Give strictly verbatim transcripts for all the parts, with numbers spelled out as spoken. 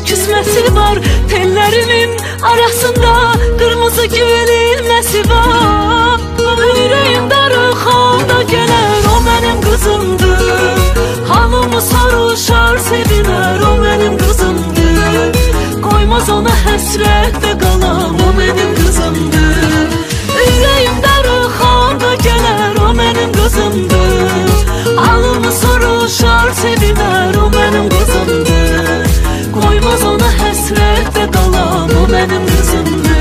küsməsi var. Tellərinin arasında qırmızı gülün nəsi var. Ürəyim darıxanda gələr, o mənim qızımdır. Halımı sarışar, sevinər, o mənim qızımdır. Qoymaz ona həsrətdə qalam, o mənim qızımdır. Ürəyim darıxanda gələr, o mənim qızımdır. Halımı soruşar, sevinər, o mənim qızımdır. Qoymaz ona həsrətdə qalam, o mənim qızımdır.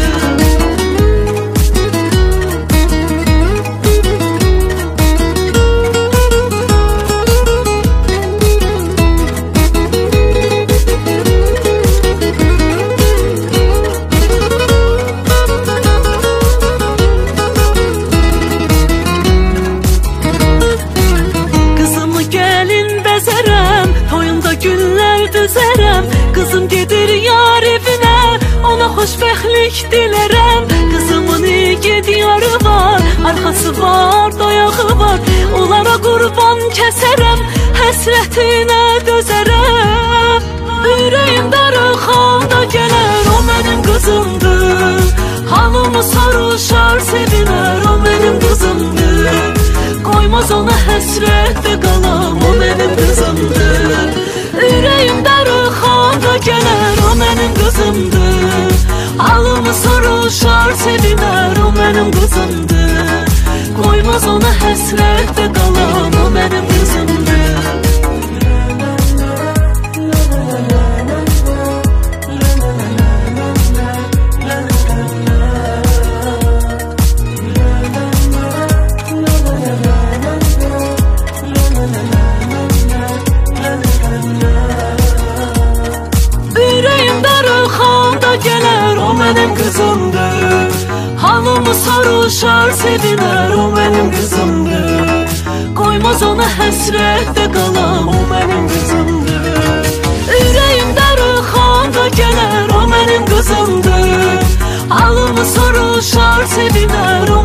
Qızım gedir yar evinə, ona xoşbəxtlik dilərəm. Qızımın igid yarı var, arxası var, doyağı var. Onlara qurban kəsərəm, həsrətinə dözərəm. Ürəyim darıxanda gələr, o mənim qızımdır. Halımı soruşar, sevinər, o mənim qızımdır. Qoymaz ona həsrətdə qalam, o mənim qızımdır. Ürəyim darıxanda gələr, o mənim qızımdır. Halımı soruşar, sevinər, o mənim qızımdır. Qoymaz ona həsrətdə qalam, o mənim qızımdır. Gələr, o mənim qızımdır. Halımı soruşar, sevinər, o mənim qızımdır. Qoymaz ona həsrətdə qalam, o mənim qızımdır. Ürəyim darıxanda gələr, o mənim qızımdır. Halımı soruşar, sevinər, o